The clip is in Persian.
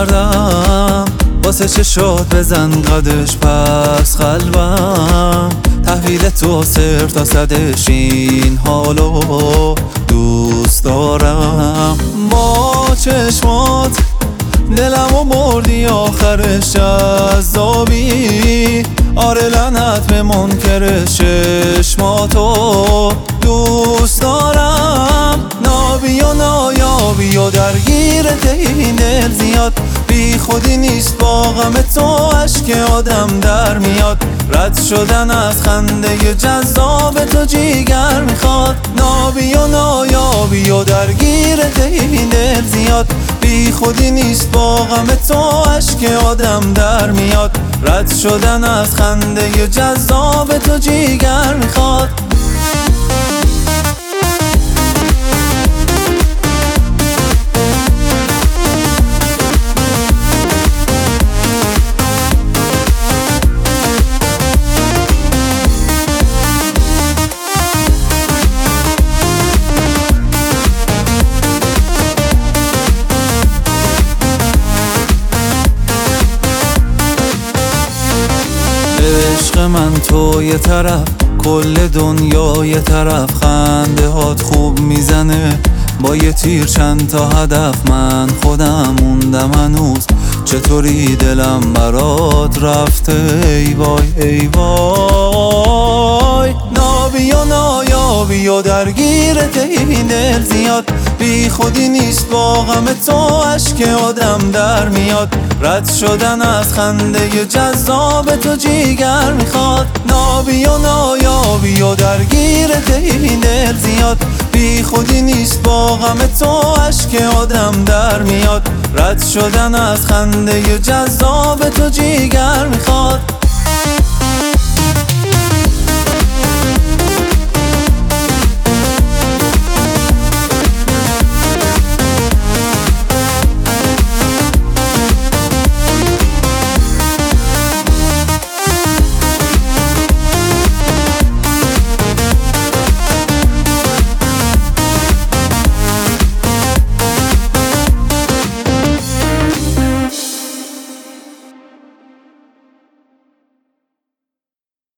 کردم واسه چه شد بزن قدش پس قلبم تحویل تو صفر تا صدش این حالو دوست دارم. با چشمات دلمو بردی آخرش جذابی، آره لعنت به منکر چشماتو دوست دارم. نابی و نایابی و درگیرت این دل زیاد، بی خودی نیست با غم تو اشک آدم در میاد. رد شدن از خنده جذاب تو جیگر میخواد. نابی و نایابی و درگیرت این دل زیاد، بی خودی نیست با غم تو اشک آدم در میاد. رد شدن از خنده جذاب تو جیگر میخواد. عشق من تو یه طرف، کل دنیا یه طرف، خنده هات خوب میزنه با یه تیر چند تا هدف. من خودم موندم هنوز چطوری دلم برات رفته. ای وای ای وای، نابی و نایابی و درگیرت این دل زیاد، بی خودی نیست با غم تو اشک آدم در میاد. رد شدن از خنده جذاب تو جیگر میخواد. نابی و نایابی و درگیرت این دل زیاد، بی خودی نیست با غم تو اشک آدم در میاد. رد شدن از خنده جذاب تو جیگر میخواد.